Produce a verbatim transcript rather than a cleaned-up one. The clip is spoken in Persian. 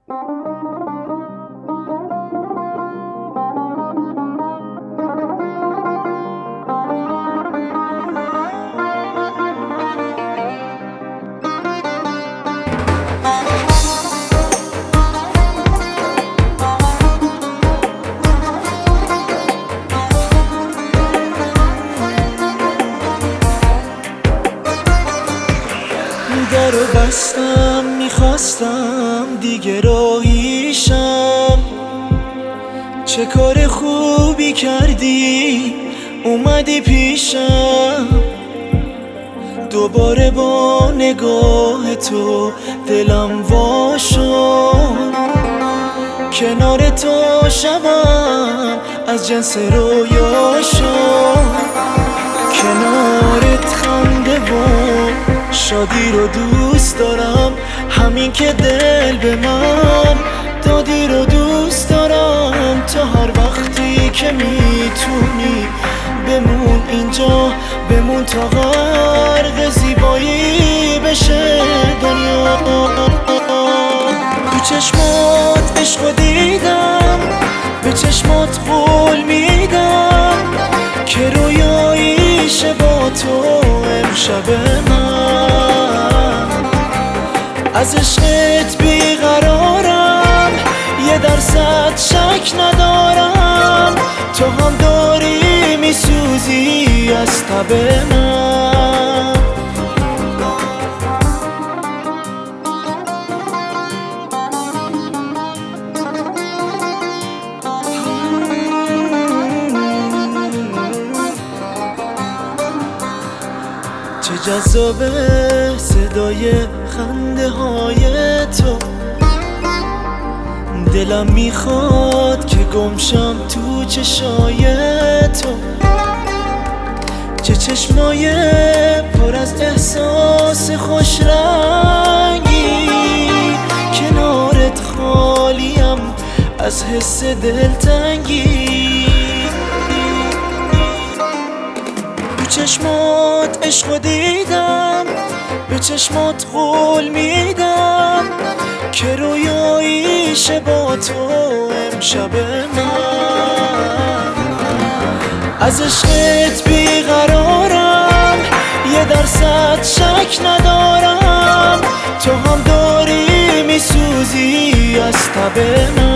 در رو بستم، میخواستم دیگه راهیشم. چه کار خوبی کردی اومدی پیشم. دوباره با نگاه تو دلم وا شد. کنار تو شبم از جنس رویا شد. کنارت خنده و شادی رو دوست دارم. همین که دل به من دادی رو دوست دارم. تا هر وقتی که میتونی بمون اینجا، بمون تا غرق زیبایی بشه دنیا. تو چشمات عشقو دیدم، به چشمات قول میدم که رویاییشه با تو امشب من. از عشقت بیقرارم، یه درصد شک ندارم. تو هم داری میسوزی از تب من. چه جذابه صدای خنده های تو. دلم میخواد که گمشم تو چشای تو. چه چشمای پر از احساس خوش رنگی. کنارت خالیم از حس دلتنگی. تو چشمات عشقو دیدم، به چشمات قول میدم که رویاییشه با تو امشب من. از عشقت بیقرارم، یه درصد شک ندارم. تو هم داری میسوزی از تب من.